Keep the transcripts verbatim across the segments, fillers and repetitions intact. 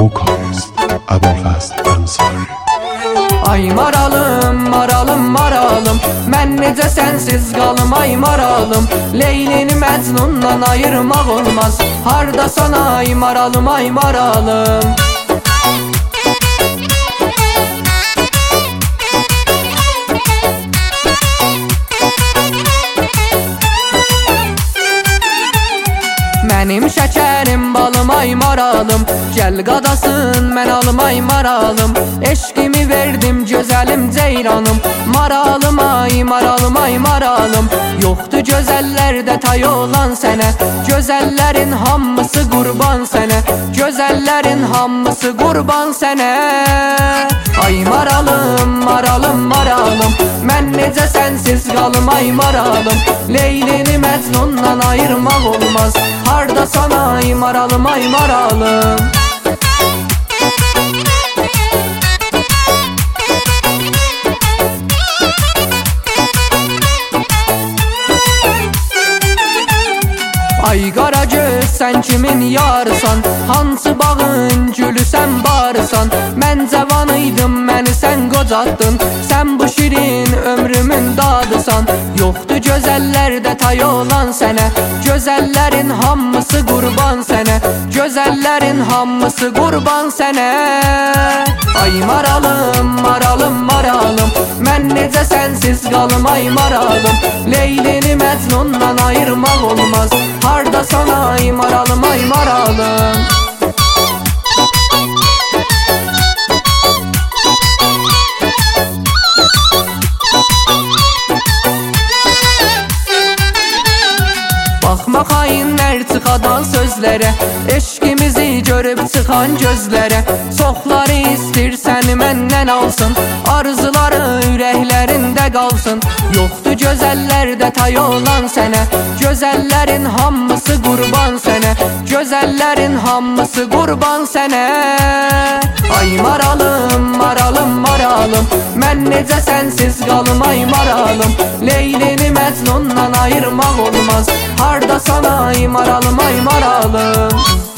vocalist Əbülfəzl Ənsari. Ay maralım, maralım, maralım, mən necə sənsiz qalım ay maralım. Leylini Məcnundan ayırmaq olmaz, hardasan ay maralım, ay maralım. Mənim şəkərim balım ay maralım, gəl qadasın mən alım ay maralım. Eşqimi verdim gözəlim ceyranım, maralım ay maralım ay maralım. Yoxdur gözəllərdə tay olan sənə, gözəllərin hamısı qurban sənə, gözəllərin hamısı qurban sənə. Ay maralım, maralım, maralım, mən necə sənsiz qalım ay maralım. Leylini Məcnundan ayırmaq olmaz, hardasan ay maralım, ay maralım. Ay qara göz sən kimin yarısan, hansı bağın gülü sən barısan. Mən cavan idim məni sən qocatdın, sən bu şirin ömrümün dadısan. Yoxdur gözəllərdə tay olan sənə, gözəllərin hamısı qurban sənə, gözəllərin hamısı qurban sənə. Ay maralım, maralım, maralım, mən necə sənsiz qalım ay maralım. Leylini Məcnundan ayırmaq olmaz, hardasan ay maralım, ay maralım. Baxma xainlər çıxadan sözlərə, eşqimizi görüb çıxan gözlərə. Çoxları istirsən məndən alsın, arzuları ürəklərində qalsın. Yoxdur gözəllərdə tay olan sənə, gözəllərin hamısı qurban sənə, gözəllərin hamısı qurban sənə. Ay maralım, maralım, maralım, mən necə sənsiz qalım ay maralım. Leylini Məcnundan ayırmaq olmaz, hardasan ay maralım, ay maralım.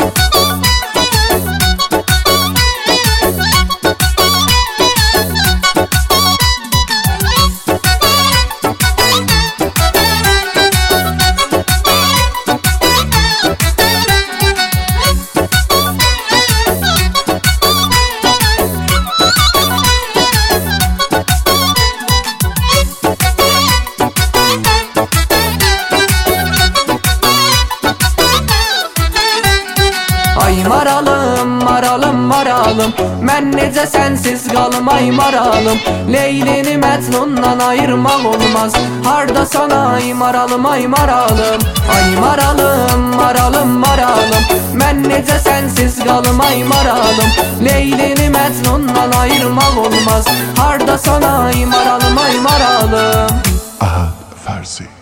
Ay maralım, maralım, maralım, mən necə sənsiz qalım ay maralım. Leylini Məcnundan ayırmaq olmaz, hardasan ay maralım, ay maralım. Ay maralım, maralım, maralım, mən necə sənsiz qalım ay maralım. Leylini Məcnundan ayırmaq olmaz, hardasan ay maralım, ay maralım. Əhəd Fərzi.